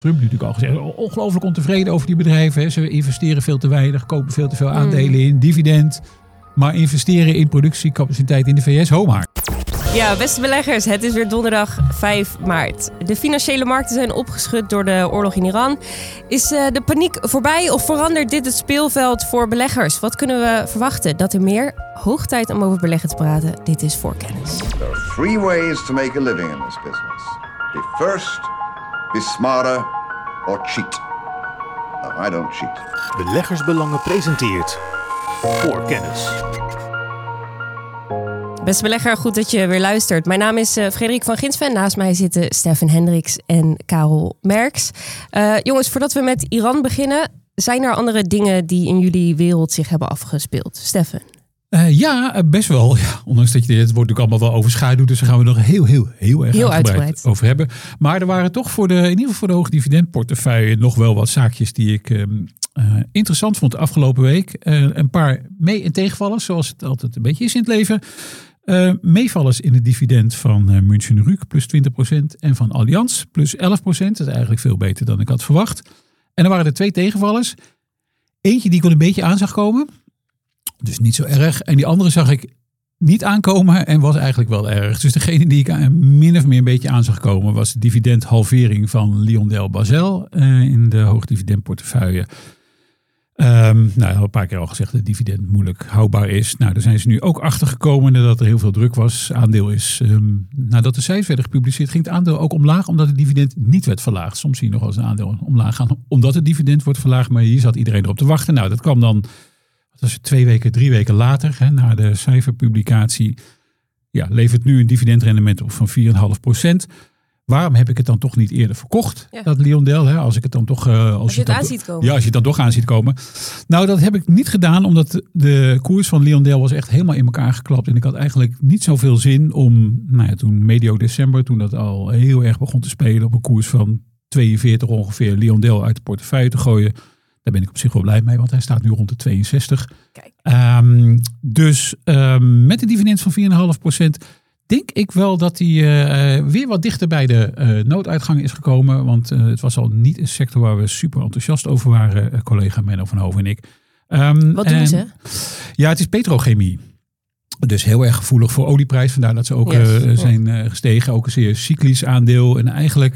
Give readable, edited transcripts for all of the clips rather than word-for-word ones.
Trump natuurlijk al gezegd, ongelooflijk ontevreden over die bedrijven. Hè. Ze investeren veel te weinig, kopen veel te veel aandelen in, dividend. Maar investeren in productiecapaciteit in de VS, ho maar. Ja, beste beleggers, het is weer donderdag 5 maart. De financiële markten zijn opgeschud door de oorlog in Iran. Is de paniek voorbij of verandert dit het speelveld voor beleggers? Wat kunnen we verwachten? Dat er meer? Hoog tijd om over beleggen te praten. Dit is Voorkennis. There are 3 ways to make a living in this business. Be first, be smarter or cheat. No, I don't cheat. Beleggersbelangen presenteert Voorkennis. Beste belegger, goed dat je weer luistert. Mijn naam is Frederik van Ginsven. Naast mij zitten Stefan Hendricks en Karel Merks. Jongens, voordat we met Iran beginnen, zijn er andere dingen die in jullie wereld zich hebben afgespeeld? Stefan? Ja, best wel. Ja, ondanks dat je het wordt natuurlijk allemaal wel overschaduwd. Dus daar gaan we nog heel erg uitgebreid over hebben. Maar er waren toch in ieder geval voor de hoogdividendportefeuille nog wel wat zaakjes die ik interessant vond de afgelopen week. Een paar mee- en tegenvallers, zoals het altijd een beetje is in het leven. Meevallers in het dividend van München Rück plus 20% en van Allianz plus 11%. Dat is eigenlijk veel beter dan ik had verwacht. En er waren er 2 tegenvallers. Eentje die ik wel een beetje aan zag komen. Dus niet zo erg. En die andere zag ik niet aankomen en was eigenlijk wel erg. Dus degene die ik min of meer een beetje aan zag komen was de dividendhalvering van LyondellBasell in de hoogdividendportefeuille. Een paar keer al gezegd dat het dividend moeilijk houdbaar is. Nou, daar zijn ze nu ook achter gekomen dat er heel veel druk was. Aandeel is, nadat de cijfers werden gepubliceerd, ging het aandeel ook omlaag omdat het dividend niet werd verlaagd. Soms zie je nog wel eens een aandeel omlaag gaan omdat het dividend wordt verlaagd. Maar hier zat iedereen erop te wachten. Nou, dat kwam dan, dat is 2 weken, 3 weken later, na de cijferpublicatie. Ja, levert nu een dividendrendement op van 4,5%. Waarom heb ik het dan toch niet eerder verkocht? Ja. Dat Lyondell, als ik het dan toch... Als je het aan ziet komen. Ja, als je het dan toch aan ziet komen. Nou, dat heb ik niet gedaan, omdat de koers van Lyondell was echt helemaal in elkaar geklapt. En ik had eigenlijk niet zoveel zin om, toen medio december, toen dat al heel erg begon te spelen, op een koers van 42 ongeveer Lyondell uit de portefeuille te gooien. Daar ben ik op zich wel blij mee, want hij staat nu rond de 62. Kijk. Dus met een dividend van 4,5%... denk ik wel dat hij weer wat dichter bij de nooduitgang is gekomen. Want het was al niet een sector waar we super enthousiast over waren. Collega Menno van Hoven en ik. Wat doen ze? Ja, het is petrochemie. Dus heel erg gevoelig voor olieprijs. Vandaar dat ze ook zijn gestegen. Ook een zeer cyclisch aandeel. En eigenlijk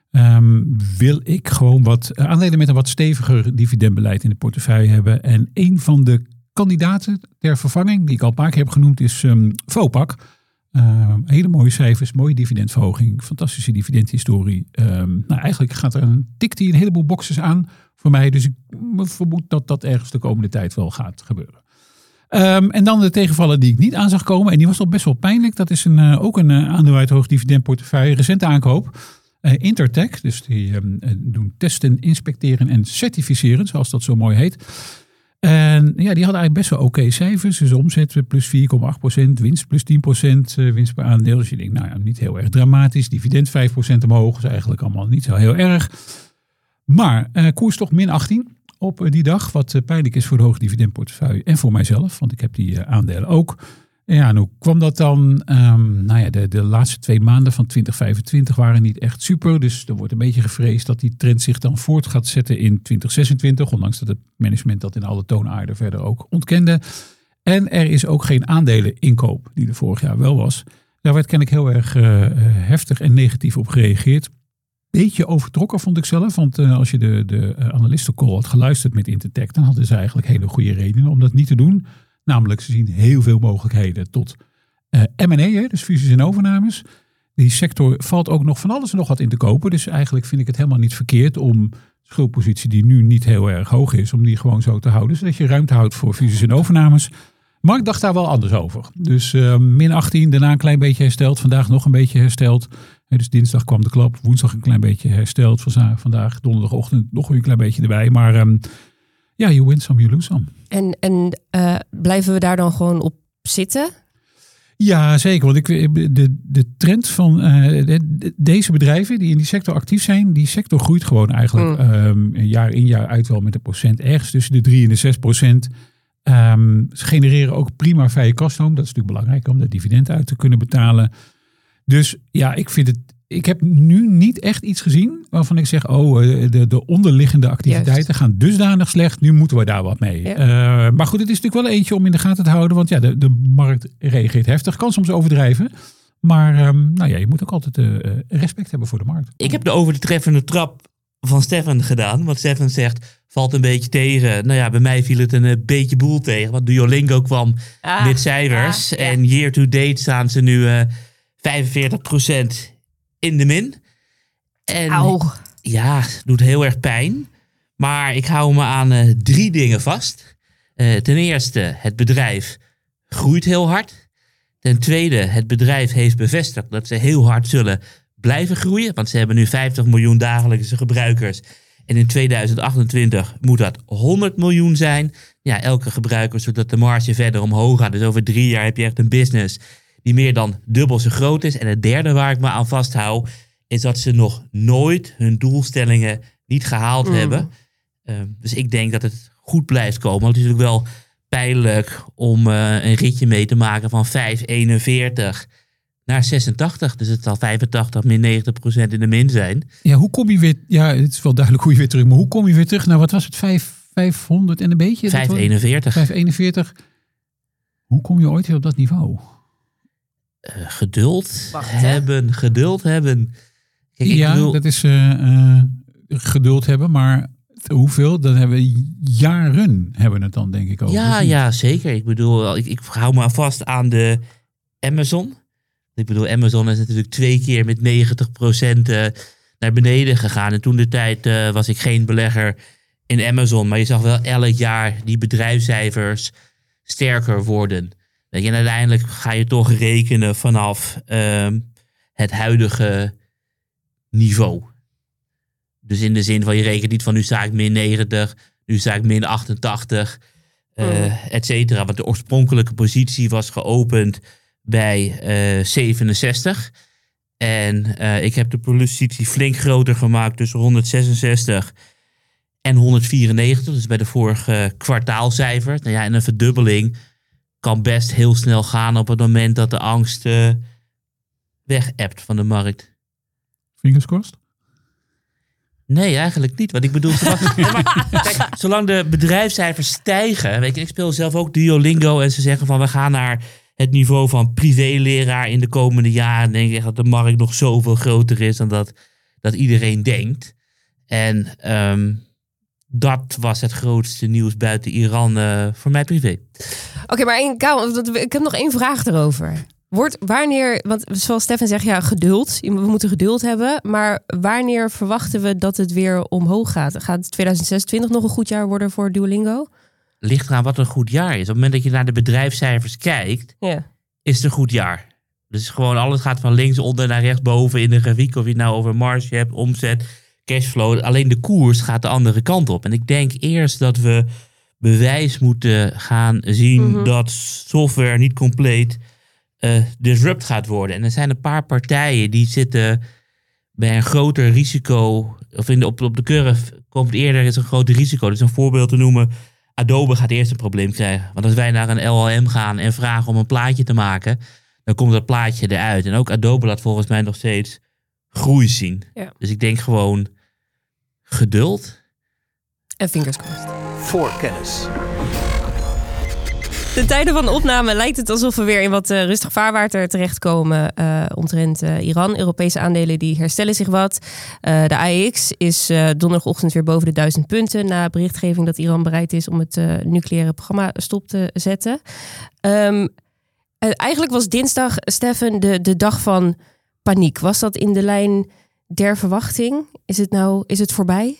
wil ik gewoon wat aandelen met een wat steviger dividendbeleid in de portefeuille hebben. En een van de kandidaten ter vervanging, die ik al een paar keer heb genoemd, is Vopak. Hele mooie cijfers, mooie dividendverhoging, fantastische dividendhistorie. Eigenlijk tikt hij een heleboel boxes aan voor mij. Dus ik vermoed dat dat ergens de komende tijd wel gaat gebeuren. En dan de tegenvallen die ik niet aan zag komen. En die was toch best wel pijnlijk. Dat is ook een aandeel uit hoogdividendportefeuille. Recente aankoop. Intertek. Dus die doen testen, inspecteren en certificeren. Zoals dat zo mooi heet. En ja, die hadden eigenlijk best wel oké cijfers. Dus omzet plus 4,8%, winst plus 10%, winst per aandeel. Dus je denkt, niet heel erg dramatisch. Dividend 5% omhoog, is eigenlijk allemaal niet zo heel erg. Maar koers toch min 18 op die dag. Wat pijnlijk is voor de hoogdividendportefeuille en voor mijzelf. Want ik heb die aandelen ook. Ja, en hoe kwam dat dan? De laatste 2 maanden van 2025 waren niet echt super. Dus er wordt een beetje gevreesd dat die trend zich dan voort gaat zetten in 2026. Ondanks dat het management dat in alle toonaarden verder ook ontkende. En er is ook geen aandeleninkoop die er vorig jaar wel was. Daar werd kennelijk heel erg heftig en negatief op gereageerd. Beetje overtrokken vond ik zelf. Want als je de analistencall had geluisterd met Intertek, dan hadden ze eigenlijk hele goede redenen om dat niet te doen. Namelijk, ze zien heel veel mogelijkheden tot M&A, dus fusies en overnames. Die sector valt ook nog van alles en nog wat in te kopen. Dus eigenlijk vind ik het helemaal niet verkeerd om de schuldpositie die nu niet heel erg hoog is, om die gewoon zo te houden. Zodat je ruimte houdt voor fusies en overnames. Maar ik dacht daar wel anders over. Dus min 18, daarna een klein beetje hersteld. Vandaag nog een beetje hersteld. Dus dinsdag kwam de klap. Woensdag een klein beetje hersteld. Vandaag donderdagochtend nog weer een klein beetje erbij. Maar you win some, you lose some. En blijven we daar dan gewoon op zitten? Ja, zeker. Want de trend van deze bedrijven die in die sector actief zijn, die sector groeit gewoon eigenlijk jaar in jaar uit wel met een procent. Ergens tussen de 3 en de 6%. Ze genereren ook prima vrije kaststroom. Dat is natuurlijk belangrijk om dat dividend uit te kunnen betalen. Dus ja, ik vind het ik heb nu niet echt iets gezien waarvan ik zeg, de onderliggende activiteiten gaan dusdanig slecht. Nu moeten we daar wat mee. Ja. Maar goed, het is natuurlijk wel eentje om in de gaten te houden. Want de markt reageert heftig. Kan soms overdrijven. Maar je moet ook altijd respect hebben voor de markt. Ik heb de overtreffende trap van Stefan gedaan. Want Stefan zegt, valt een beetje tegen. Nou ja, bij mij viel het een beetje boel tegen. Want Duolingo kwam met cijfers. Ja. En year to date staan ze nu 45% in de min. En ja, het doet heel erg pijn. Maar ik hou me aan 3 dingen vast. Ten eerste, het bedrijf groeit heel hard. Ten tweede, het bedrijf heeft bevestigd dat ze heel hard zullen blijven groeien. Want ze hebben nu 50 miljoen dagelijkse gebruikers. En in 2028 moet dat 100 miljoen zijn. Ja, elke gebruiker, zodat de marge verder omhoog gaat. Dus over 3 jaar heb je echt een business die meer dan dubbel zo groot is. En het derde waar ik me aan vasthoud, is dat ze nog nooit hun doelstellingen niet gehaald hebben. Dus ik denk dat het goed blijft komen. Want het is natuurlijk wel pijnlijk om een ritje mee te maken van 5,41 naar 86. Dus het zal 85 min 90% in de min zijn. Ja, hoe kom je weer... Ja, het is wel duidelijk hoe je weer terug... Maar hoe kom je weer terug naar, wat was het, 500 en een beetje? 5,41. Hoe kom je ooit weer op dat niveau? Geduld hebben. Kijk, ja, dat is geduld hebben, maar hoeveel? Dan hebben we jaren het dan, denk ik ook. Ja, zeker. Ik bedoel, ik hou me vast aan de Amazon. Ik bedoel, Amazon is natuurlijk 2 keer met 90% naar beneden gegaan. En toen de tijd was ik geen belegger in Amazon. Maar je zag wel elk jaar die bedrijfscijfers sterker worden. En uiteindelijk ga je toch rekenen vanaf het huidige niveau. Dus in de zin van, je rekent niet van nu sta ik min 90, nu sta ik min 88, et cetera. Want de oorspronkelijke positie was geopend bij 67. En ik heb de positie flink groter gemaakt tussen 166 en 194. Dus bij de vorige kwartaalcijfer. Nou ja, en een verdubbeling kan best heel snel gaan op het moment dat de angst weg-appt van de markt. Fingers crossed? Nee, eigenlijk niet. Want ik bedoel, kijk, zolang de bedrijfscijfers stijgen... Weet je, ik speel zelf ook Duolingo en ze zeggen van, we gaan naar het niveau van privéleraar in de komende jaren. Denk ik echt dat de markt nog zoveel groter is dan dat iedereen denkt. En dat was het grootste nieuws buiten Iran voor mij privé. Oké, maar ik heb nog 1 vraag erover. Wanneer, want zoals Stefan zegt, ja, geduld. We moeten geduld hebben. Maar wanneer verwachten we dat het weer omhoog gaat? Gaat 2026 nog een goed jaar worden voor Duolingo? Ligt eraan wat een goed jaar is. Op het moment dat je naar de bedrijfscijfers kijkt, is het een goed jaar. Dus gewoon alles gaat van linksonder naar rechtsboven in de grafiek. Of je het nou over marge hebt, omzet, cashflow. Alleen de koers gaat de andere kant op. En ik denk eerst dat we bewijs moeten gaan zien dat software niet compleet disrupt gaat worden. En er zijn een paar partijen die zitten bij een groter risico, of op de curve komt eerder is een groot risico. Dus een voorbeeld te noemen, Adobe gaat eerst een probleem krijgen. Want als wij naar een LLM gaan en vragen om een plaatje te maken, dan komt dat plaatje eruit. En ook Adobe laat volgens mij nog steeds groei zien. Ja. Dus ik denk gewoon geduld. En fingers crossed. Voor kennis. De tijden van opname lijkt het alsof we weer in wat rustig vaarwater terechtkomen omtrent Iran. Europese aandelen die herstellen zich wat. De AEX is donderdagochtend weer boven de 1000 punten na berichtgeving dat Iran bereid is om het nucleaire programma stop te zetten. Eigenlijk was dinsdag, Stefan, de dag van paniek. Was dat in de lijn der verwachting? Is het voorbij?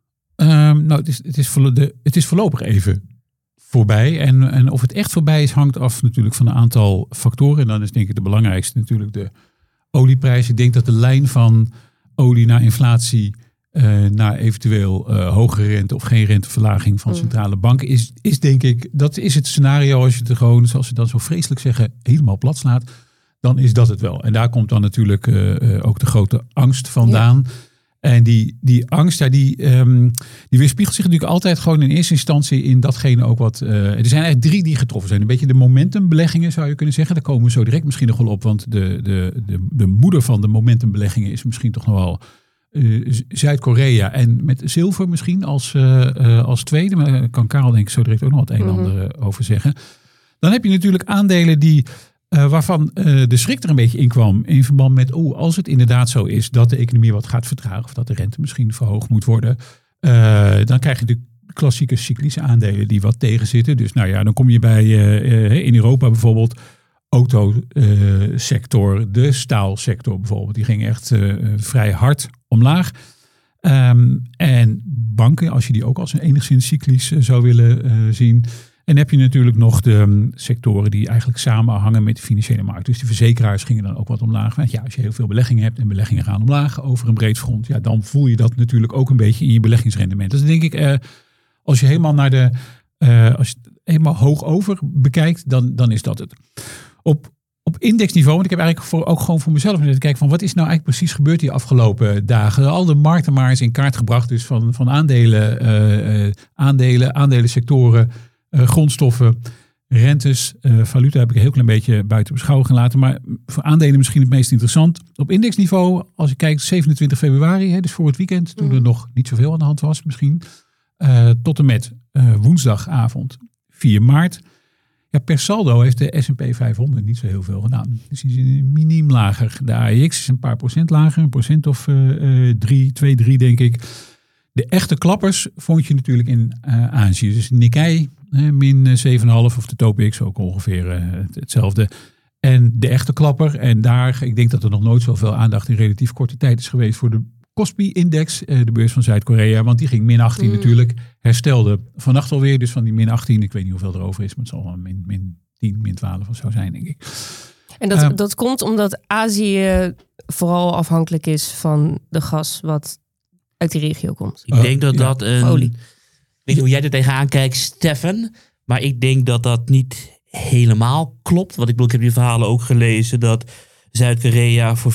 Het is voorlopig even voorbij. En of het echt voorbij is, hangt af natuurlijk van een aantal factoren. En dan is denk ik de belangrijkste natuurlijk de olieprijs. Ik denk dat de lijn van olie naar inflatie, naar eventueel hogere rente of geen renteverlaging van centrale banken is denk ik, dat is het scenario als je het gewoon, zoals ze dan zo vreselijk zeggen, helemaal plat slaat. Dan is dat het wel. En daar komt dan natuurlijk ook de grote angst vandaan. En die angst, die weerspiegelt zich natuurlijk altijd gewoon in eerste instantie in datgene ook wat... er zijn eigenlijk 3 die getroffen zijn. Een beetje de momentumbeleggingen zou je kunnen zeggen. Daar komen we zo direct misschien nog wel op. Want de moeder van de momentumbeleggingen is misschien toch nog wel Zuid-Korea. En met zilver misschien als tweede. Maar daar kan Karel denk ik zo direct ook nog wat een en ander over zeggen. Dan heb je natuurlijk aandelen die... waarvan de schrik er een beetje in kwam in verband met, als het inderdaad zo is dat de economie wat gaat vertragen of dat de rente misschien verhoogd moet worden, dan krijg je de klassieke cyclische aandelen die wat tegenzitten. Dus dan kom je bij in Europa bijvoorbeeld autosector, de staalsector bijvoorbeeld, die ging echt vrij hard omlaag. En banken, als je die ook als een enigszins cyclisch zou willen zien. En heb je natuurlijk nog de sectoren die eigenlijk samenhangen met de financiële markt. Dus de verzekeraars gingen dan ook wat omlaag. Want als je heel veel beleggingen hebt en beleggingen gaan omlaag over een breed front, dan voel je dat natuurlijk ook een beetje in je beleggingsrendement. Dus dan denk ik, als je helemaal als je het helemaal hoog over bekijkt, dan is dat het. Op indexniveau, want ik heb eigenlijk ook gewoon voor mezelf te kijken van wat is nou eigenlijk precies gebeurd die afgelopen dagen. Al de markten maar eens in kaart gebracht, dus van aandelensectoren, grondstoffen, rentes, valuta heb ik een heel klein beetje buiten beschouwing gelaten. Maar voor aandelen misschien het meest interessant. Op indexniveau, als je kijkt 27 februari, dus voor het weekend, toen er nog niet zoveel aan de hand was misschien, tot en met woensdagavond 4 maart. Ja, per saldo heeft de S&P 500 niet zo heel veel gedaan. Dus die is miniem lager. De AEX is een paar procent lager, een procent of 3 denk ik. De echte klappers vond je natuurlijk in Azië. Dus Nikkei min 7,5 of de Topix ook ongeveer hetzelfde. En de echte klapper, en daar, ik denk dat er nog nooit zoveel aandacht in relatief korte tijd is geweest voor de Kospi-index, de beurs van Zuid-Korea. Want die ging min 18 natuurlijk, herstelde vannacht alweer. Dus van die min 18, ik weet niet hoeveel er over is, maar het zal wel min 10, min 12 of zo zijn, denk ik. En dat komt omdat Azië vooral afhankelijk is van de gas wat uit die regio komt. Ik denk dat olie. Ik weet niet hoe jij er tegenaan kijkt, Stefan. Maar ik denk dat niet helemaal klopt. Want ik heb die verhalen ook gelezen dat Zuid-Korea voor 94%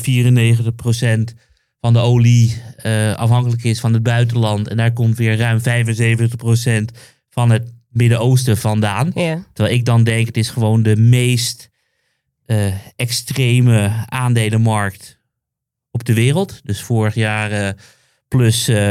van de olie afhankelijk is van het buitenland. En daar komt weer ruim 75% van het Midden-Oosten vandaan. Ja. Terwijl ik dan denk, het is gewoon de meest extreme aandelenmarkt op de wereld. Dus vorig jaar plus 75%.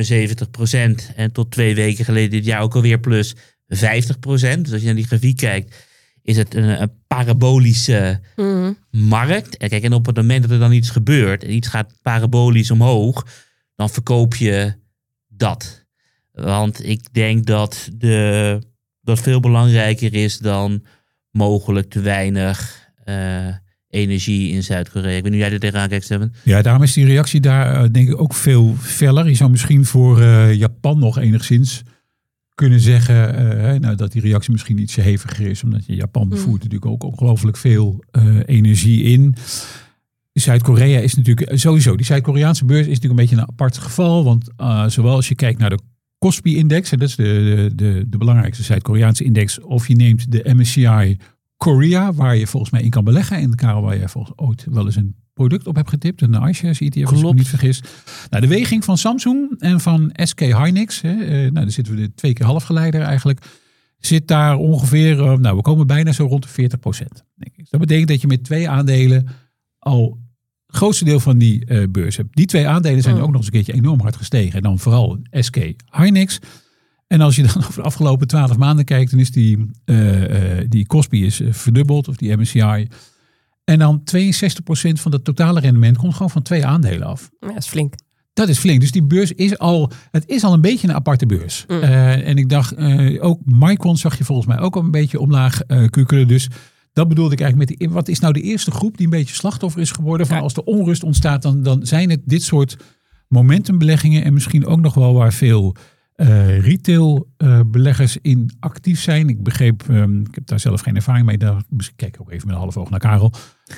En tot 2 weken geleden dit jaar ook alweer plus 50%. Dus als je naar die grafiek kijkt, is het een parabolische markt. En kijk, en op het moment dat er dan iets gebeurt en iets gaat parabolisch omhoog, dan verkoop je dat. Want ik denk dat dat veel belangrijker is dan mogelijk te weinig energie in Zuid-Korea. Ik weet niet hoe jij er tegenaan kijkt, Steven. Ja, daarom is die reactie daar denk ik ook veel feller. Je zou misschien voor Japan nog enigszins kunnen zeggen dat die reactie misschien iets heviger is. Omdat Japan voert natuurlijk ook ongelooflijk veel energie in. Zuid-Korea is natuurlijk sowieso, die Zuid-Koreaanse beurs is natuurlijk een beetje een apart geval. Want zowel als je kijkt naar de Kospi-index, dat is de belangrijkste Zuid-Koreaanse index, of je neemt de MSCI Korea, waar je volgens mij in kan beleggen. En Karel, waar jij volgens ooit wel eens een product op hebt getipt. Een iShares ETF, als ik me niet vergis. Nou, de weging van Samsung en van SK Hynix, daar zitten we de 2 keer halfgeleider eigenlijk, zit daar ongeveer, we komen bijna zo rond de 40%. Denk ik. Dat betekent dat je met 2 aandelen al het grootste deel van die beurs hebt. Die 2 aandelen zijn ook nog eens een keertje enorm hard gestegen. En dan vooral SK Hynix. En als je dan over de afgelopen 12 maanden kijkt, dan is die Kospi is verdubbeld, of die MSCI. En dan 62% van het totale rendement komt gewoon van 2 aandelen af. Ja, dat is flink. Dat is flink. Dus die beurs is al een beetje een aparte beurs. En ik dacht, ook Micron zag je volgens mij ook al een beetje omlaag kukkelen. Dus dat bedoelde ik eigenlijk met wat is nou de eerste groep die een beetje slachtoffer is geworden van als er onrust ontstaat, dan zijn het dit soort momentumbeleggingen en misschien ook nog wel waar veel retailbeleggers in actief zijn. Ik begreep, ik heb daar zelf geen ervaring mee, misschien kijk ik ook even met een half oog naar Karel,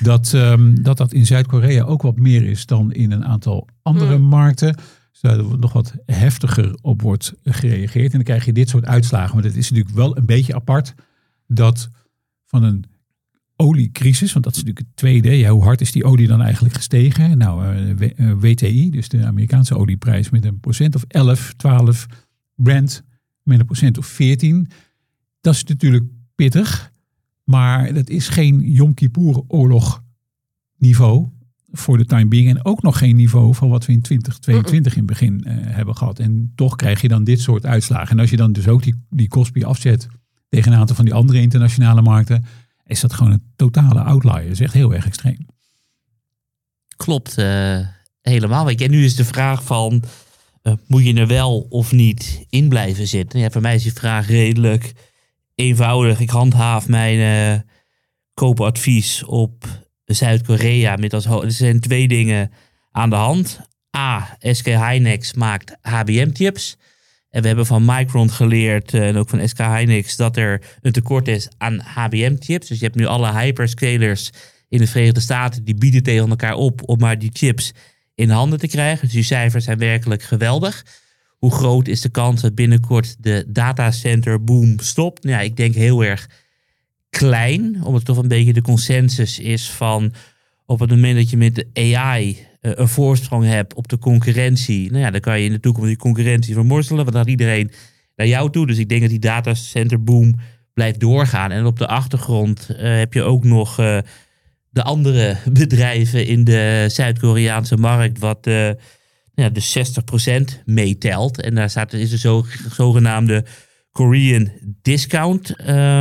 dat in Zuid-Korea ook wat meer is dan in een aantal andere markten. Dus daar nog wat heftiger op wordt gereageerd. En dan krijg je dit soort uitslagen. Maar het is natuurlijk wel een beetje apart dat van een oliecrisis, want dat is natuurlijk het tweede. Ja, hoe hard is die olie dan eigenlijk gestegen? Nou, WTI, dus de Amerikaanse olieprijs met een procent of 11, 12. Brent met een procent of 14. Dat is natuurlijk pittig, maar dat is geen Yom Kippur oorlog niveau voor de time being. En ook nog geen niveau van wat we in 2022 in het begin hebben gehad. En toch krijg je dan dit soort uitslagen. En als je dan dus ook die Kospi afzet tegen een aantal van die andere internationale markten, is dat gewoon een totale outlier. Dat is echt heel erg extreem. Klopt, helemaal. En nu is de vraag van, moet je er wel of niet in blijven zitten? Ja, voor mij is die vraag redelijk eenvoudig. Ik handhaaf mijn koopadvies op Zuid-Korea. Er zijn 2 dingen aan de hand. A, SK Hynix maakt HBM-chips. En we hebben van Micron geleerd, en ook van SK Hynix, dat er een tekort is aan HBM-chips. Dus je hebt nu alle hyperscalers in de Verenigde Staten, die bieden tegen elkaar op om maar die chips in handen te krijgen. Dus die cijfers zijn werkelijk geweldig. Hoe groot is de kans dat binnenkort de datacenter boom stopt? Nou ja, ik denk heel erg klein, omdat het toch een beetje de consensus is van op het moment dat je met de AI een voorsprong hebt op de concurrentie, nou ja, dan kan je in de toekomst die concurrentie vermorzelen, want dan gaat iedereen naar jou toe. Dus ik denk dat die datacenter boom blijft doorgaan. En op de achtergrond heb je ook nog de andere bedrijven in de Zuid-Koreaanse markt, wat de 60% meetelt. En daar is de zogenaamde Korean discount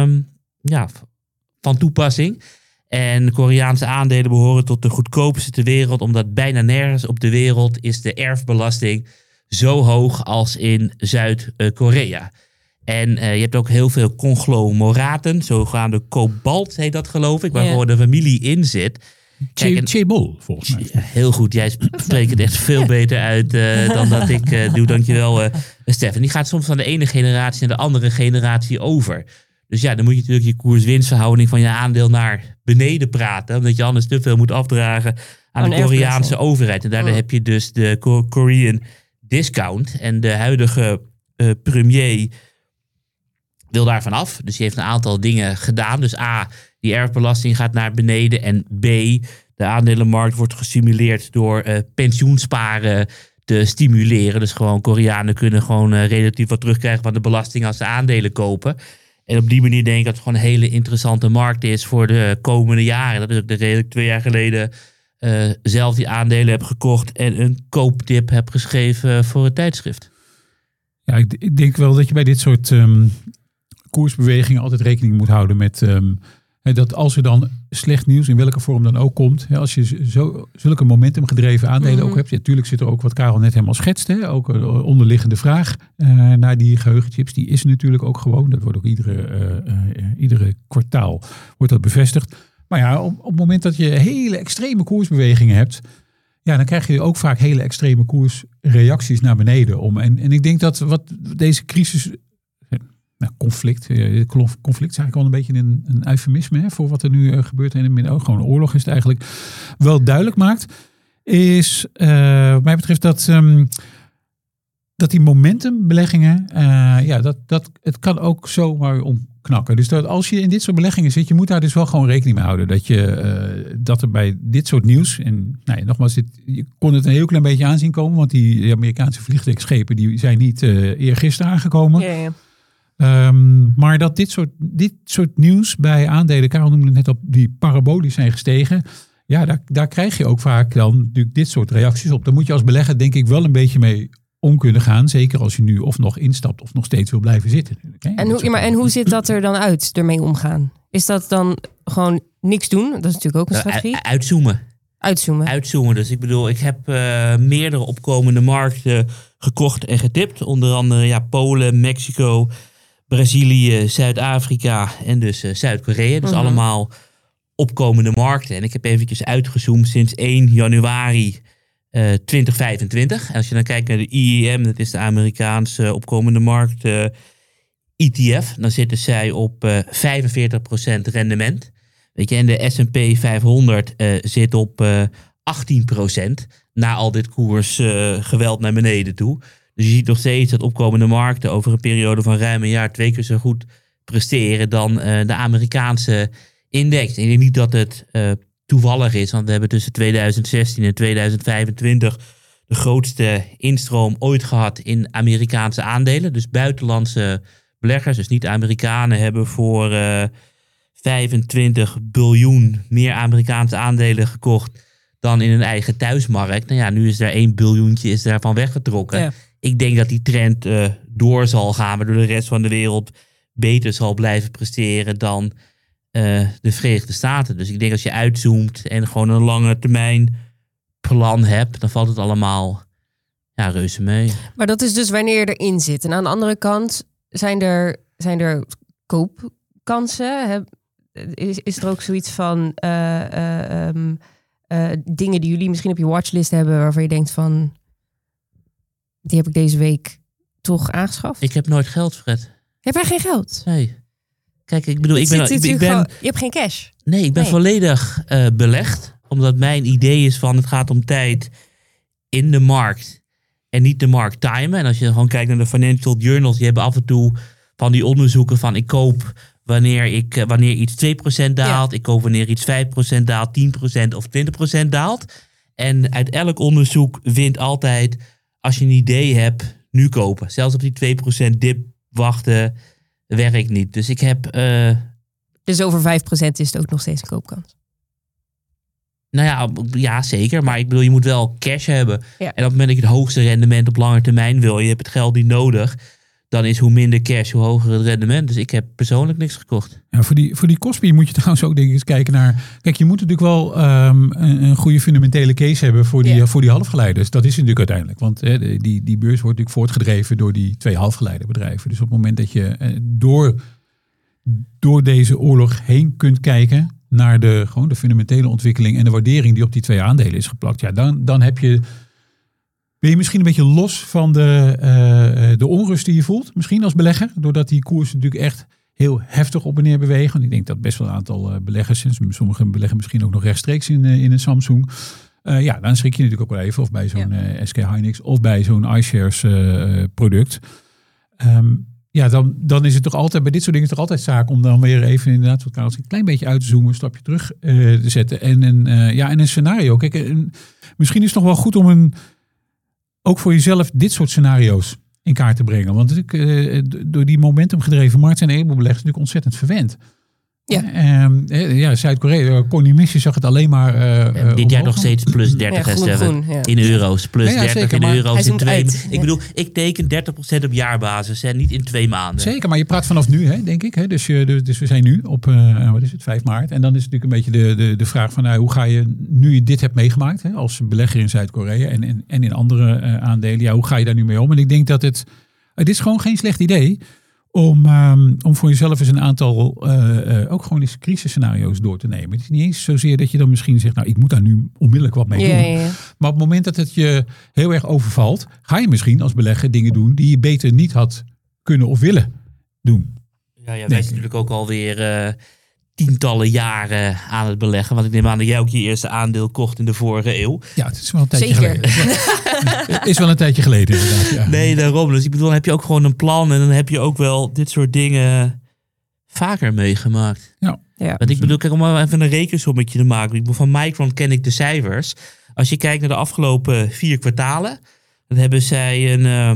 van toepassing. En Koreaanse aandelen behoren tot de goedkoopste ter wereld, omdat bijna nergens op de wereld is de erfbelasting zo hoog als in Zuid-Korea. En je hebt ook heel veel conglomeraten, zogenaamde Cobalt heet dat geloof ik, waar gewoon de familie in zit. Chebol, volgens mij. Ja, heel goed, jij spreekt het echt veel beter uit dan dat ik doe. Dankjewel, Stefan. Die gaat soms van de ene generatie naar de andere generatie over. Dus ja, dan moet je natuurlijk je koers-winstverhouding van je aandeel naar beneden praten, omdat je anders te veel moet afdragen aan de Koreaanse overheid. En daardoor heb je dus de Korean discount. En de huidige premier wil daarvan af. Dus die heeft een aantal dingen gedaan. Dus A, die erfbelasting gaat naar beneden. En B, de aandelenmarkt wordt gestimuleerd door pensioensparen te stimuleren. Dus gewoon Koreanen kunnen gewoon relatief wat terugkrijgen van de belasting als ze aandelen kopen. En op die manier denk ik dat het gewoon een hele interessante markt is voor de komende jaren. Dat is ook de reden dat ik 2 jaar geleden zelf die aandelen heb gekocht en een kooptip heb geschreven voor het tijdschrift. Ja, ik denk wel dat je bij dit soort koersbewegingen altijd rekening moet houden met dat als er dan slecht nieuws in welke vorm dan ook komt, als je zulke momentumgedreven aandelen ook hebt, natuurlijk zit er ook wat Karel net helemaal schetst, ook een onderliggende vraag naar die geheugenchips, die is natuurlijk ook gewoon, dat wordt ook iedere kwartaal wordt dat bevestigd. Maar ja, op het moment dat je hele extreme koersbewegingen hebt, ja, dan krijg je ook vaak hele extreme koersreacties naar beneden. En ik denk dat wat deze crisis, conflict is eigenlijk wel een beetje een eufemisme voor wat er nu gebeurt. En ook gewoon oorlog is het eigenlijk wel duidelijk maakt. Is wat mij betreft dat die momentumbeleggingen, het kan ook zomaar omknakken. Dus dat als je in dit soort beleggingen zit, je moet daar dus wel gewoon rekening mee houden. Dat er bij dit soort nieuws, en nogmaals, je kon het een heel klein beetje aanzien komen, want die Amerikaanse vliegtuigschepen die zijn niet eergisteren aangekomen. Ja. Maar dat dit soort nieuws bij aandelen, Karel noemde het net op, die parabolisch zijn gestegen. Ja, daar krijg je ook vaak dan natuurlijk dit soort reacties op. Daar moet je als belegger denk ik wel een beetje mee om kunnen gaan. Zeker als je nu of nog instapt of nog steeds wil blijven zitten. En hoe ziet dat er dan uit, ermee omgaan? Is dat dan gewoon niks doen? Dat is natuurlijk ook een strategie. Uitzoomen. Dus ik bedoel, ik heb meerdere opkomende markten gekocht en getipt. Onder andere Polen, Mexico, Brazilië, Zuid-Afrika en dus Zuid-Korea. Dus allemaal opkomende markten. En ik heb eventjes uitgezoomd sinds 1 januari 2025. En als je dan kijkt naar de IEM, dat is de Amerikaanse opkomende markt ETF, dan zitten zij op 45% rendement. Weet je, en de S&P 500 zit op 18% na al dit koersgeweld naar beneden toe. Dus je ziet nog steeds dat opkomende markten over een periode van ruim een jaar 2 keer zo goed presteren dan de Amerikaanse index. En ik denk niet dat het toevallig is, want we hebben tussen 2016 en 2025 de grootste instroom ooit gehad in Amerikaanse aandelen. Dus buitenlandse beleggers, dus niet Amerikanen, hebben voor 25 biljoen meer Amerikaanse aandelen gekocht dan in hun eigen thuismarkt. Nou ja, nu is er 1 biljoentje is daarvan weggetrokken. Ja. Ik denk dat die trend door zal gaan, waardoor de rest van de wereld beter zal blijven presteren dan de Verenigde Staten. Dus ik denk als je uitzoomt en gewoon een lange termijn plan hebt, dan valt het allemaal reuze mee. Maar dat is dus wanneer je erin zit. En aan de andere kant zijn er koopkansen. Is er ook zoiets van dingen die jullie misschien op je watchlist hebben waarvan je denkt van, die heb ik deze week toch aangeschaft? Ik heb nooit geld, Fred. Heb jij geen geld? Nee. Kijk, ik bedoel, je hebt geen cash. Nee, ik ben volledig belegd. Omdat mijn idee is van, het gaat om tijd in de markt en niet de markt timen. En als je gewoon kijkt naar de financial journals, die hebben af en toe van die onderzoeken van, ik koop wanneer iets 2% daalt, ik koop wanneer iets 5% daalt, 10% of 20% daalt. En uit elk onderzoek wint altijd, als je een idee hebt, nu kopen. Zelfs op die 2% dip wachten werkt niet. Dus ik heb... Dus over 5% is het ook nog steeds een koopkans? Nou ja, zeker. Maar ik bedoel, je moet wel cash hebben. Ja. En op het moment dat je het hoogste rendement op lange termijn wil, je hebt het geld niet nodig, dan is hoe minder cash, hoe hoger het rendement. Dus ik heb persoonlijk niks gekocht. Ja, voor die Kospi moet je trouwens ook denk ik eens kijken naar... Kijk, je moet natuurlijk wel een goede fundamentele case hebben voor die halfgeleiders. Dat is het natuurlijk uiteindelijk. Want die beurs wordt natuurlijk voortgedreven door die 2 halfgeleiderbedrijven. Dus op het moment dat je door deze oorlog heen kunt kijken naar de fundamentele ontwikkeling en de waardering die op die 2 aandelen is geplakt. Ja, dan ben je misschien een beetje los van de onrust die je voelt. Misschien als belegger. Doordat die koers natuurlijk echt heel heftig op en neer bewegen. Want ik denk dat best wel een aantal beleggers, sommigen beleggen misschien ook nog rechtstreeks in een Samsung. Dan schrik je natuurlijk ook wel even. Of bij zo'n SK Hynix of bij zo'n iShares product. Dan is het toch altijd, bij dit soort dingen toch altijd zaak om dan weer even inderdaad wat Karel, een klein beetje uit te zoomen, een stapje terug te zetten. En een scenario. Kijk, misschien is het nog wel goed om ook voor jezelf dit soort scenario's in kaart te brengen. Want door die momentumgedreven markt zijn eenbeleggers natuurlijk ontzettend verwend. Ja. Zuid-Korea, Connie zag het alleen maar... dit jaar nog steeds plus 30 in euro's. Plus 30 zeker, in euro's in 2. Ik bedoel, ik teken 30% op jaarbasis en niet in 2 maanden. Zeker, maar je praat vanaf nu, denk ik. Dus we zijn nu op 5 maart. En dan is het natuurlijk een beetje de vraag van hoe ga je, nu je dit hebt meegemaakt, als belegger in Zuid-Korea en in andere aandelen, hoe ga je daar nu mee om? En ik denk dat het is gewoon geen slecht idee om voor jezelf eens een aantal ook gewoon eens crisisscenario's door te nemen. Het is niet eens zozeer dat je dan misschien zegt, ik moet daar nu onmiddellijk wat mee doen. Ja. Maar op het moment dat het je heel erg overvalt, ga je misschien als belegger dingen doen die je beter niet had kunnen of willen doen. Ja, wij zijn natuurlijk ook alweer tientallen jaren aan het beleggen. Want ik neem aan dat jij ook je eerste aandeel kocht in de vorige eeuw. Ja, het is wel een tijdje geleden. Het is wel een tijdje geleden inderdaad. Ja. Nee, daarom. Dus ik bedoel, dan heb je ook gewoon een plan en dan heb je ook wel dit soort dingen vaker meegemaakt. Ja. Want ik bedoel, kijk, om even een rekensommetje te maken. Ik bedoel, van Micron ken ik de cijfers. Als je kijkt naar de afgelopen 4 kwartalen, dan hebben zij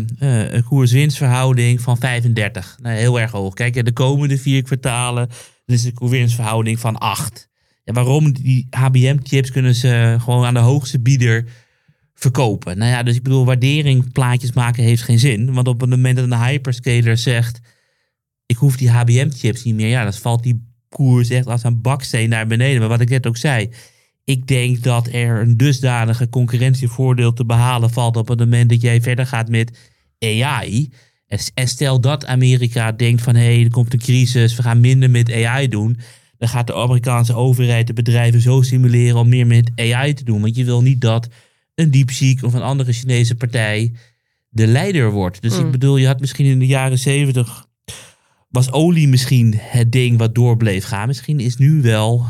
een koers-winstverhouding van 35. Nou, heel erg hoog. Kijk, de komende 4 kwartalen, dan is de koers-winstverhouding van 8. Ja, waarom? Die HBM-chips kunnen ze gewoon aan de hoogste bieder verkopen. Nou ja, dus ik bedoel, waardering-plaatjes maken heeft geen zin. Want op het moment dat een hyperscaler zegt, ik hoef die HBM-chips niet meer, ja, dan valt die koers echt als een baksteen naar beneden. Maar wat ik net ook zei, ik denk dat er een dusdanige concurrentievoordeel te behalen valt op het moment dat jij verder gaat met AI. En stel dat Amerika denkt van, er komt een crisis, we gaan minder met AI doen. Dan gaat de Amerikaanse overheid de bedrijven zo stimuleren om meer met AI te doen. Want je wil niet dat een DeepSeek of een andere Chinese partij de leider wordt. Dus ik bedoel, je had misschien in de jaren 70... was olie misschien het ding wat door bleef gaan. Misschien is nu wel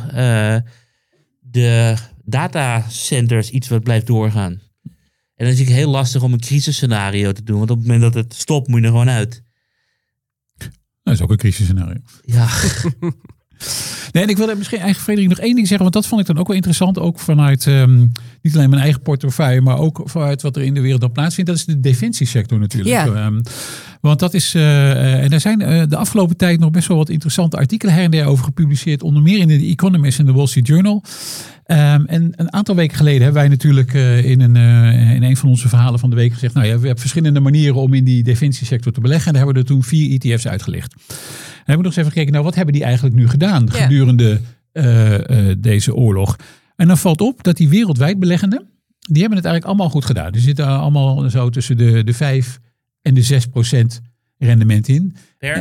de datacenters iets wat blijft doorgaan. En dan is het heel lastig om een crisisscenario te doen. Want op het moment dat het stopt, moet je er gewoon uit. Dat is ook een crisisscenario. Ja. Nee, en ik wilde misschien eigenlijk Frederik nog één ding zeggen, want dat vond ik dan ook wel interessant. Ook vanuit niet alleen mijn eigen portefeuille, maar ook vanuit wat er in de wereld dan plaatsvindt. Dat is de defensiesector natuurlijk. Ja. Want dat is, en daar zijn de afgelopen tijd nog best wel wat interessante artikelen her en der over gepubliceerd. Onder meer in de Economist en de Wall Street Journal. En een aantal weken geleden hebben wij natuurlijk in een van onze verhalen van de week gezegd, nou ja, we hebben verschillende manieren om in die defensiesector te beleggen. En daar hebben we er toen 4 ETF's uitgelicht. En hebben we nog eens even gekeken, nou wat hebben die eigenlijk nu gedaan gedurende deze oorlog? En dan valt op dat die wereldwijd beleggenden, die hebben het eigenlijk allemaal goed gedaan. Die zitten allemaal zo tussen de 5 en de 6% rendement in.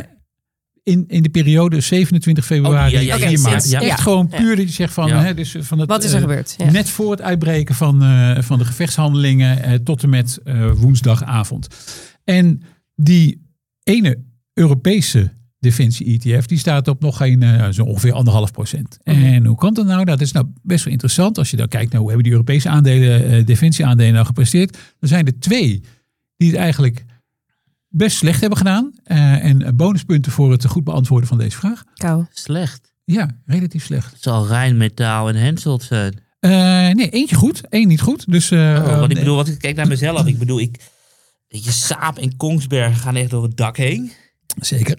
In de periode 27 februari, 4 maart. Ja. Echt gewoon puur dat je zegt van... dus van het, wat is er gebeurd? Ja. Net voor het uitbreken van de gevechtshandelingen tot en met woensdagavond. En die ene Europese defensie-ETF, die staat op nog geen zo ongeveer 1,5%. En hoe komt dat nou? Dat is nou best wel interessant. Als je dan kijkt naar hoe hebben die Europese aandelen, defensie-aandelen nou gepresteerd. Dan zijn er 2 die het eigenlijk best slecht hebben gedaan. En bonuspunten voor het goed beantwoorden van deze vraag. Kou. Slecht. Ja, relatief slecht. Het zal Rijnmetaal en Henselt zijn. Nee, eentje goed, 1 niet goed. Dus, ik bedoel, wat ik kijk naar mezelf. Ik bedoel, Saab en Kongsberg gaan echt door het dak heen. Zeker.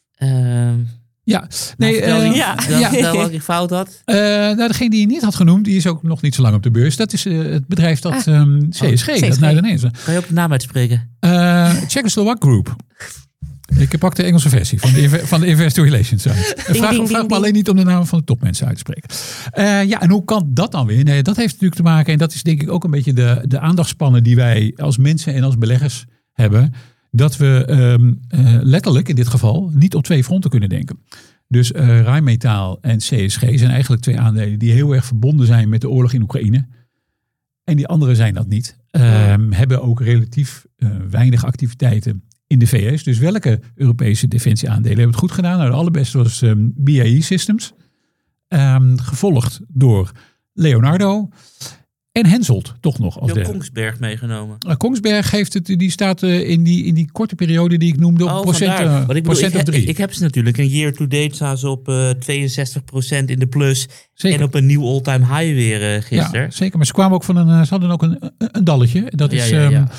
Ja. Nee, vertel wat ik fout had. Nou, degene die je niet had genoemd, die is ook nog niet zo lang op de beurs. Dat is het bedrijf dat CSG. Dat naar de Kan je ook de naam uitspreken? Czechoslovak Group. Ik pak de Engelse versie van de Investor Relations site. Vraag me alleen niet om de naam van de topmensen uit te spreken. En hoe kan dat dan weer? Nee, dat heeft natuurlijk te maken, en dat is denk ik ook een beetje de aandachtspannen die wij als mensen en als beleggers hebben. Dat we letterlijk in dit geval niet op 2 fronten kunnen denken. Dus Rijnmetaal en CSG zijn eigenlijk 2 aandelen die heel erg verbonden zijn met de oorlog in Oekraïne. En die andere zijn dat niet. Hebben ook relatief weinig activiteiten in de VS. Dus welke Europese defensieaandelen hebben het goed gedaan? Nou, de allerbeste was BAE Systems. Gevolgd door Leonardo. En Henselt toch nog als derde. Kongsberg meegenomen. Kongsberg heeft het, die staat in die korte periode die ik noemde op procent of 3. Ik heb ze natuurlijk. Een year to date staan ze op 62% in de plus. Zeker. En op een nieuw all-time high weer gisteren. Ja, zeker. Maar ze kwamen ook ze hadden ook een dalletje. Dat is,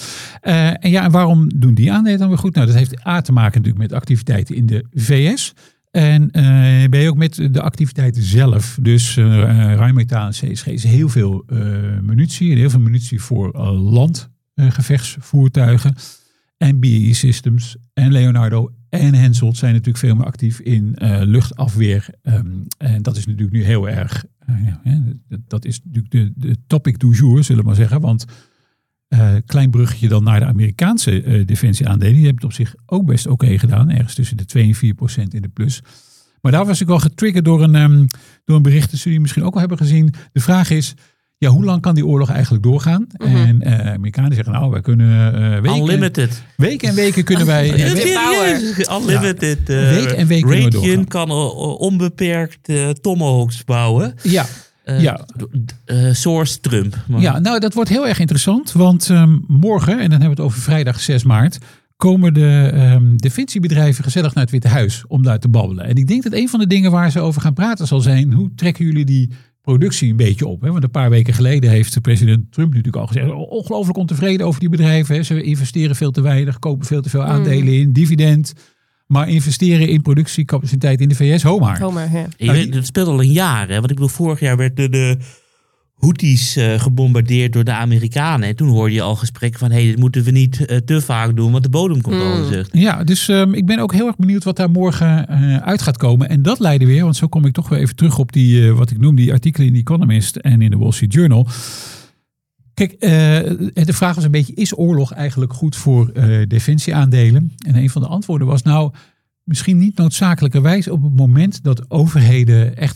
en waarom doen die aandelen dan weer goed? Nou, dat heeft te maken natuurlijk met activiteiten in de VS. En ben je ook met de activiteiten zelf. Dus Rijnmetaal en CSG is heel veel munitie. En heel veel munitie voor landgevechtsvoertuigen. En BAE Systems en Leonardo en Henselt zijn natuurlijk veel meer actief in luchtafweer. En dat is natuurlijk nu heel erg... dat is natuurlijk de topic du jour, zullen we maar zeggen. Want klein bruggetje dan naar de Amerikaanse defensieaandelen. Die hebben het op zich ook best oké gedaan. Ergens tussen de 2 en 4% in de plus. Maar daar was ik wel getriggerd door een bericht dat jullie misschien ook al hebben gezien. De vraag is, hoe lang kan die oorlog eigenlijk doorgaan? En Amerikanen zeggen, nou, wij kunnen Unlimited. Weken en weken kunnen wij... Unlimited. Weken en weken kunnen we doorgaan. Raytheon kan onbeperkt Tomahawks bouwen. Ja. Source Trump. Maar. Ja, nou dat wordt heel erg interessant. Want morgen, en dan hebben we het over vrijdag 6 maart... komen de defensiebedrijven gezellig naar het Witte Huis om daar te babbelen. En ik denk dat een van de dingen waar ze over gaan praten zal zijn... hoe trekken jullie die productie een beetje op? Hè? Want een paar weken geleden heeft president Trump natuurlijk al gezegd... ongelooflijk ontevreden over die bedrijven. Hè? Ze investeren veel te weinig, kopen veel te veel aandelen in, dividend... Maar investeren in productiecapaciteit in de VS, Homer. Dat speelt al een jaar. Hè? Want ik bedoel, vorig jaar werd de Houthis gebombardeerd door de Amerikanen. En toen hoorde je al gesprekken van... dit moeten we niet te vaak doen, want de bodem komt al in zicht. Ja, dus ik ben ook heel erg benieuwd wat daar morgen uit gaat komen. En dat leidde weer, want zo kom ik toch weer even terug op die... wat ik noem, die artikelen in The Economist en in de Wall Street Journal... Kijk, de vraag was een beetje, is oorlog eigenlijk goed voor defensieaandelen? En een van de antwoorden was misschien niet noodzakelijkerwijs op het moment dat overheden echt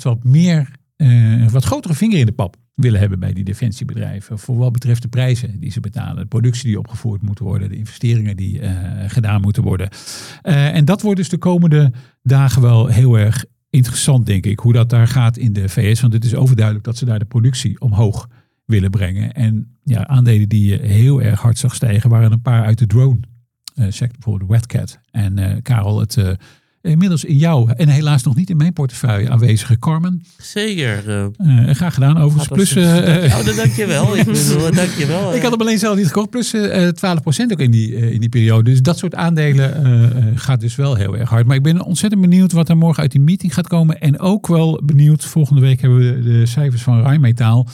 wat grotere vinger in de pap willen hebben bij die defensiebedrijven. Voor wat betreft de prijzen die ze betalen, de productie die opgevoerd moet worden, de investeringen die gedaan moeten worden. En dat wordt dus de komende dagen wel heel erg interessant, denk ik, hoe dat daar gaat in de VS. Want het is overduidelijk dat ze daar de productie omhoog willen brengen. En aandelen die je heel erg hard zag stijgen waren een paar uit de drone sector, bijvoorbeeld Wetcat. En Karel, het inmiddels in jou en helaas nog niet in mijn portefeuille aanwezige Carmen. Zeker. Graag gedaan overigens. Plus, dankjewel. Dankjewel. Ik had hem alleen zelf niet gekocht. Plus 12% ook in die periode. Dus dat soort aandelen gaat dus wel heel erg hard. Maar ik ben ontzettend benieuwd wat er morgen uit die meeting gaat komen. En ook wel benieuwd, volgende week hebben we de cijfers van Rheinmetall.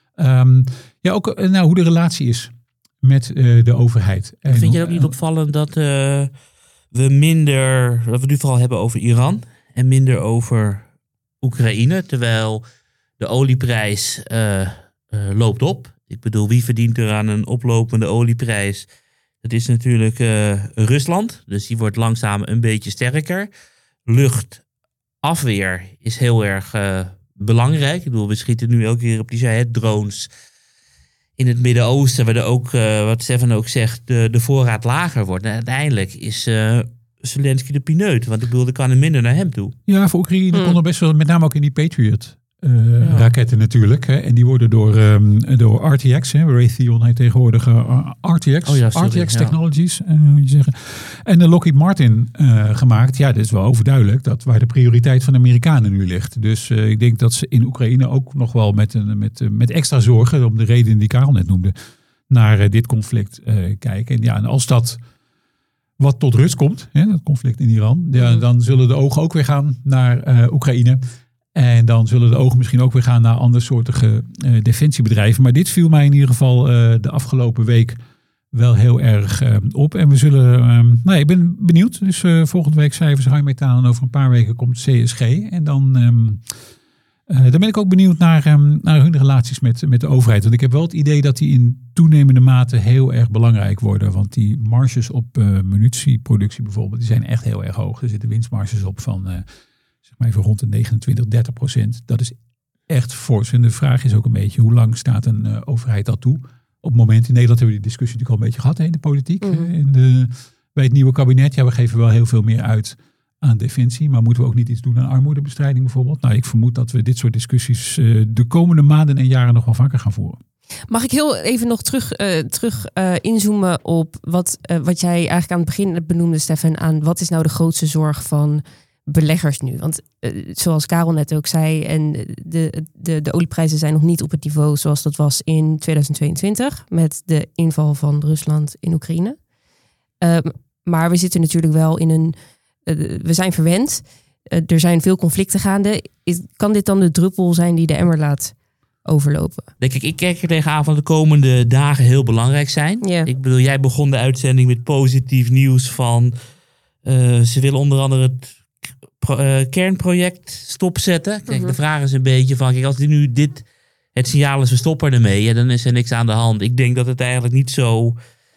Ook hoe de relatie is met de overheid. Vind je het ook niet opvallend dat we nu vooral hebben over Iran en minder over Oekraïne, terwijl de olieprijs loopt op. Ik bedoel, wie verdient er aan een oplopende olieprijs? Dat is natuurlijk Rusland, dus die wordt langzaam een beetje sterker. Luchtafweer is heel erg belangrijk. Ik bedoel, we schieten nu elke keer op die drones in het Midden-Oosten, waar ook, wat Stefan ook zegt, de voorraad lager wordt. En uiteindelijk is Zelensky de pineut, want ik bedoel, er kan er minder naar hem toe. Ja, voor Oekraïne kon er best wel, met name ook in die Patriot raketten natuurlijk. Hè, en die worden door RTX, Raytheon heet tegenwoordig RTX Technologies, moet je zeggen. En de Lockheed Martin gemaakt. Ja, dit is wel overduidelijk dat waar de prioriteit van de Amerikanen nu ligt. Dus ik denk dat ze in Oekraïne ook nog wel met extra zorgen, om de redenen die Karel net noemde, naar dit conflict kijken. En als dat wat tot rust komt, dat conflict in Iran, dan zullen de ogen ook weer gaan naar Oekraïne. En dan zullen de ogen misschien ook weer gaan naar andersoortige defensiebedrijven. Maar dit viel mij in ieder geval de afgelopen week wel heel erg op. En we zullen, ik ben benieuwd. Dus volgende week cijfers Rheinmetall en over een paar weken komt CSG. En dan ben ik ook benieuwd naar hun relaties met de overheid. Want ik heb wel het idee dat die in toenemende mate heel erg belangrijk worden. Want die marges op munitieproductie bijvoorbeeld, die zijn echt heel erg hoog. Er zitten winstmarges op van maar even rond de 29-30%. Dat is echt fors. En de vraag is ook een beetje, hoe lang staat een overheid dat toe? Op het moment, in Nederland hebben we die discussie natuurlijk al een beetje gehad in de politiek. Bij het nieuwe kabinet, we geven wel heel veel meer uit aan defensie. Maar moeten we ook niet iets doen aan armoedebestrijding bijvoorbeeld? Nou, ik vermoed dat we dit soort discussies de komende maanden en jaren nog wel vaker gaan voeren. Mag ik heel even nog terug inzoomen op wat jij eigenlijk aan het begin benoemde, Stefan, aan wat is nou de grootste zorg van beleggers nu? Want zoals Karel net ook zei, en de olieprijzen zijn nog niet op het niveau zoals dat was in 2022 met de inval van Rusland in Oekraïne. Maar we zitten natuurlijk wel in we zijn verwend. Er zijn veel conflicten gaande. Kan dit dan de druppel zijn die de emmer laat overlopen? Ik kijk er tegenaan van de komende dagen heel belangrijk zijn. Yeah. Ik bedoel, jij begon de uitzending met positief nieuws van ze willen onder andere het kernproject stopzetten. Kijk, de vraag is een beetje van, kijk, als nu het signaal is we stoppen ermee, dan is er niks aan de hand. Ik denk dat het eigenlijk niet zo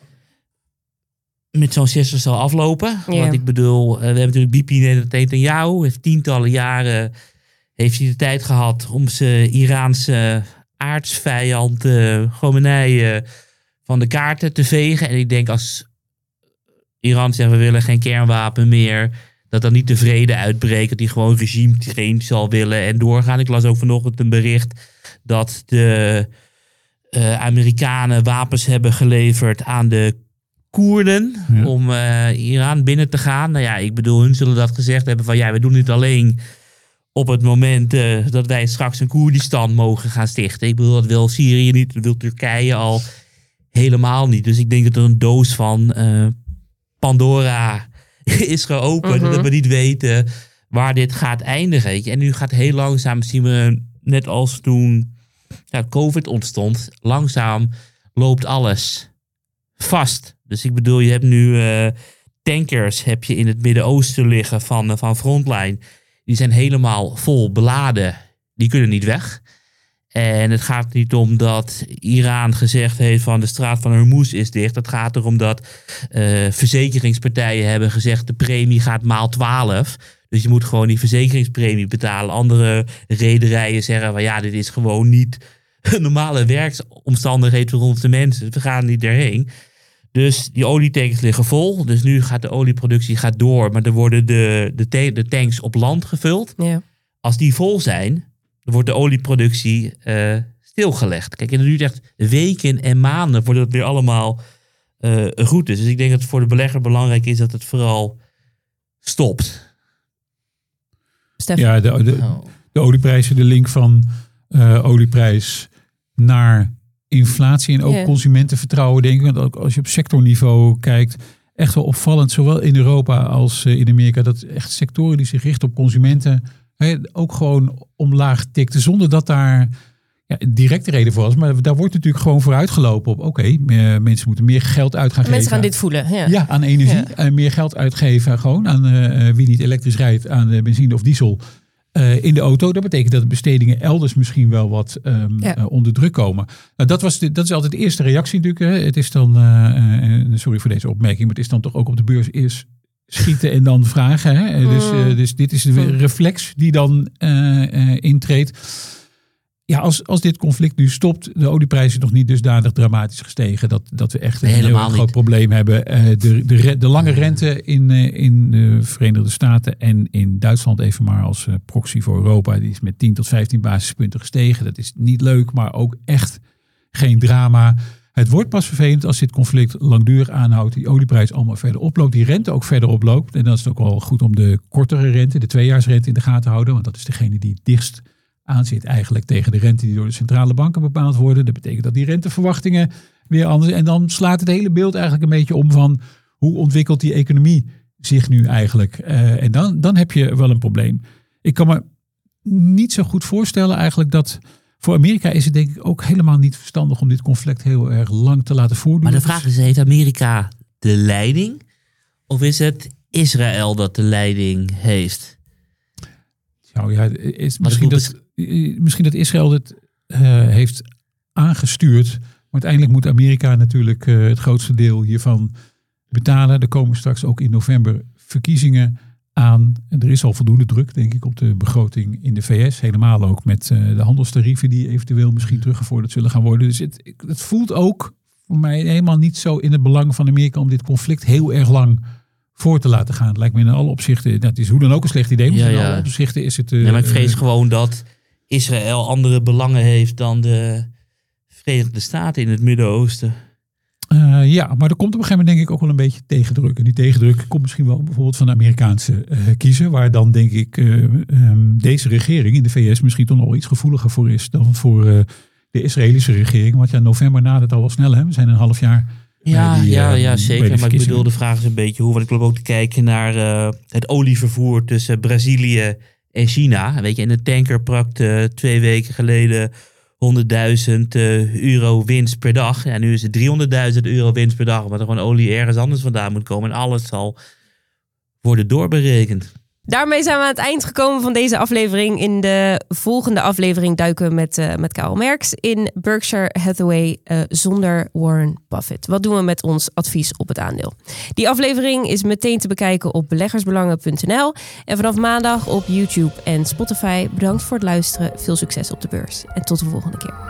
met zo'n sister zal aflopen. Yeah. Want ik bedoel, we hebben natuurlijk Bibi Netanyahu, heeft tientallen jaren heeft hij de tijd gehad om zijn Iraanse aardsvijand Khomeini van de kaarten te vegen. En ik denk als Iran zegt we willen geen kernwapen meer, dat dan niet de vrede uitbreekt, dat hij gewoon regime change zal willen en doorgaan. Ik las ook vanochtend een bericht dat de Amerikanen wapens hebben geleverd aan de Koerden om Iran binnen te gaan. Nou ja, ik bedoel, hun zullen dat gezegd hebben van we doen dit alleen op het moment dat wij straks een Koerdistan mogen gaan stichten. Ik bedoel, dat wil Syrië niet, dat wil Turkije al helemaal niet. Dus ik denk dat er een doos van Pandora is geopend. Dat we niet weten waar dit gaat eindigen. Weet je. En nu gaat heel langzaam, zien we net als toen COVID ontstond, langzaam loopt alles vast. Dus ik bedoel, je hebt nu tankers heb je in het Midden-Oosten liggen van Frontline. Die zijn helemaal vol beladen. Die kunnen niet weg. En het gaat niet om dat Iran gezegd heeft van de straat van Hormuz is dicht. Het gaat erom dat verzekeringspartijen hebben gezegd de premie gaat maal 12. Dus je moet gewoon die verzekeringspremie betalen. Andere rederijen zeggen van dit is gewoon niet een normale werksomstandigheid voor onze mensen. We gaan niet erheen. Dus die olietankers liggen vol. Dus nu gaat de olieproductie door. Maar er worden de tanks op land gevuld. Ja. Als die vol zijn, dan wordt de olieproductie stilgelegd. Kijk, en het duurt echt weken en maanden voordat het weer allemaal goed is. Dus ik denk dat het voor de belegger belangrijk is dat het vooral stopt. Stefan? Ja, de olieprijzen, de link van olieprijs naar inflatie en ook consumentenvertrouwen, denk ik. Want ook als je op sectorniveau kijkt, echt wel opvallend, zowel in Europa als in Amerika, dat echt sectoren die zich richten op consumenten ook gewoon omlaag tikten, zonder dat daar directe reden voor was. Maar daar wordt natuurlijk gewoon voor uitgelopen op, mensen moeten meer geld uit gaan geven. Mensen gaan dit voelen. Ja, aan energie. Meer geld uitgeven gewoon aan wie niet elektrisch rijdt, aan benzine of diesel in de auto. Dat betekent dat de bestedingen elders misschien wel wat onder druk komen. Nou, dat is altijd de eerste reactie natuurlijk. Hè. Het is dan, sorry voor deze opmerking, maar het is dan toch ook op de beurs eerst schieten en dan vragen. Hè. Dus dit is de reflex die dan intreedt. Ja, als dit conflict nu stopt, de olieprijs is nog niet dusdanig dramatisch gestegen dat we echt een heel groot probleem hebben. De lange rente in de Verenigde Staten en in Duitsland, even maar als proxy voor Europa, die is met 10 tot 15 basispunten gestegen. Dat is niet leuk, maar ook echt geen drama. Het wordt pas vervelend als dit conflict langdurig aanhoudt, die olieprijs allemaal verder oploopt, die rente ook verder oploopt. En dan is het ook wel goed om de kortere rente, de 2-jaarsrente in de gaten te houden, want dat is degene die het dichtst aan zit eigenlijk tegen de rente die door de centrale banken bepaald worden. Dat betekent dat die renteverwachtingen weer anders. En dan slaat het hele beeld eigenlijk een beetje om van hoe ontwikkelt die economie zich nu eigenlijk. En dan heb je wel een probleem. Ik kan me niet zo goed voorstellen eigenlijk dat voor Amerika is het denk ik ook helemaal niet verstandig om dit conflict heel erg lang te laten voortduren. Maar de vraag is, heeft Amerika de leiding? Of is het Israël dat de leiding heeft? Nou ja, misschien dat Israël het heeft aangestuurd. Maar uiteindelijk moet Amerika natuurlijk het grootste deel hiervan betalen. Er komen straks ook in november verkiezingen aan. En er is al voldoende druk, denk ik, op de begroting in de VS. Helemaal ook met de handelstarieven die eventueel misschien teruggevorderd zullen gaan worden. Dus het voelt ook voor mij helemaal niet zo in het belang van Amerika om dit conflict heel erg lang voor te laten gaan. Het lijkt me in alle opzichten, dat is hoe dan ook een slecht idee, maar in alle opzichten is het... maar ik vrees gewoon dat Israël andere belangen heeft dan de Verenigde Staten in het Midden-Oosten. Ja, maar er komt op een gegeven moment denk ik ook wel een beetje tegendruk. En die tegendruk komt misschien wel bijvoorbeeld van de Amerikaanse kiezer, waar dan denk ik deze regering in de VS misschien toch nog iets gevoeliger voor is dan voor de Israëlische regering. Want november nadert al wel snel, hè? We zijn een half jaar... Ja, zeker. Maar ik bedoel, de vraag is een beetje hoe. Want ik loop ook te kijken naar het olievervoer tussen Brazilië en China. Weet je, in de tanker prakte 2 weken geleden €100.000 winst per dag. Ja, nu is het €300.000 winst per dag. Omdat er gewoon olie ergens anders vandaan moet komen. En alles zal worden doorberekend. Daarmee zijn we aan het eind gekomen van deze aflevering. In de volgende aflevering duiken we met Karel Merks in Berkshire Hathaway zonder Warren Buffett. Wat doen we met ons advies op het aandeel? Die aflevering is meteen te bekijken op beleggersbelangen.nl en vanaf maandag op YouTube en Spotify. Bedankt voor het luisteren. Veel succes op de beurs en tot de volgende keer.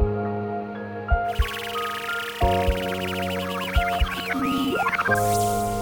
Bye.